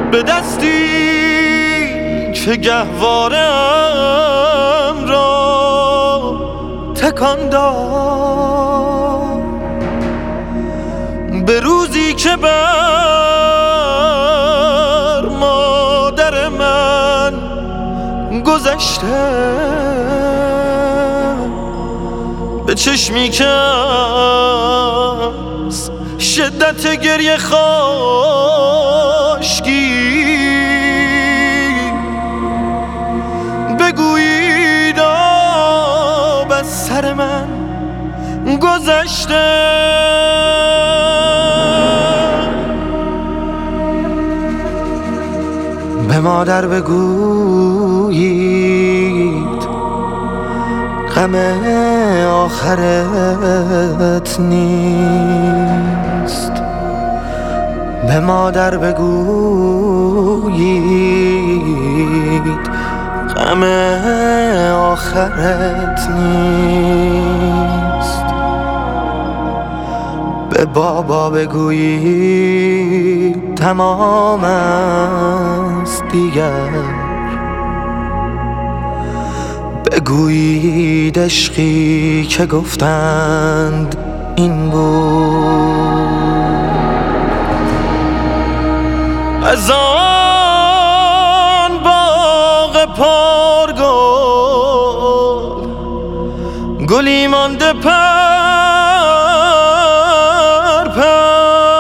به دستی که گهوارم را تکان داد، به روزی که بر مادر من گذشته، به چشمی که از شدت گریه خاشکی بگویید آب از سر من گذشته. به مادر بگویید غم آخرت نیست، به مادر بگویید غم آخرت نیست. به بابا بگویید تمام است دیگر، بگویید عشقی که گفتند این بود. از آن باغ پرگل گلی مانده پر پر،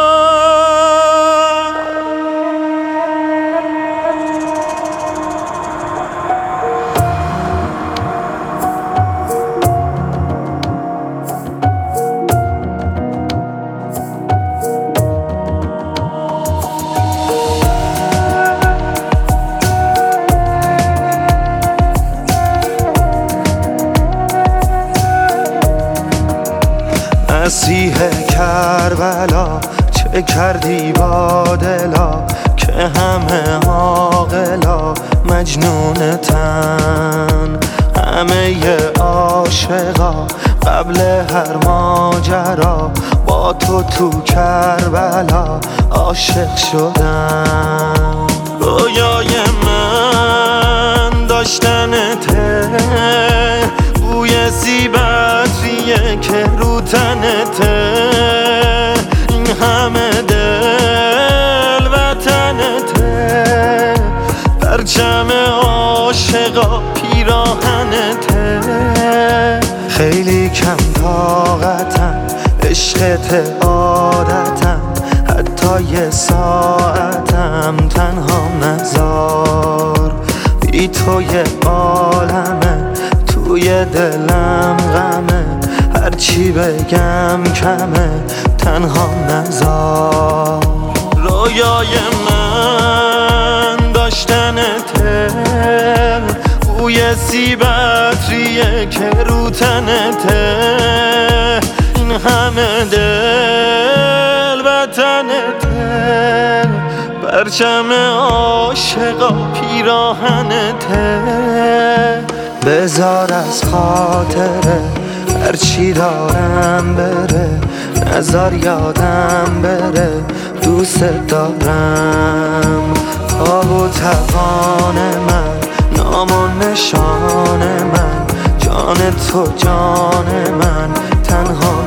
مسیح کربلا چه کردی با دلا که همه عاقلا مجنونتن، همه عاشقا قبل هر ماجرا با تو کربلا عاشق شدن. رویای من داشتنته، بوی سیبتریه که رو تنته، این همه دل وطنته، پرچم عاشقا پیراهنته. خیلی کم طاقتم، عشقت عادتم، حتی یه ساعتم تنها نذار. بی تو یه عالمه، توی دلم غمه، هرچی بگم کمه تنها نذار. رویای من داشتنته، بوی سیبتریه که رو تنته، این همه دل وطنته، پرچم عاشقا پیراهنته. بذار از خاطره هرچی دارم بره، نذار یادم بره دوست دارم. آب و توان من، نام و نشان من، جان تو جان من، تنها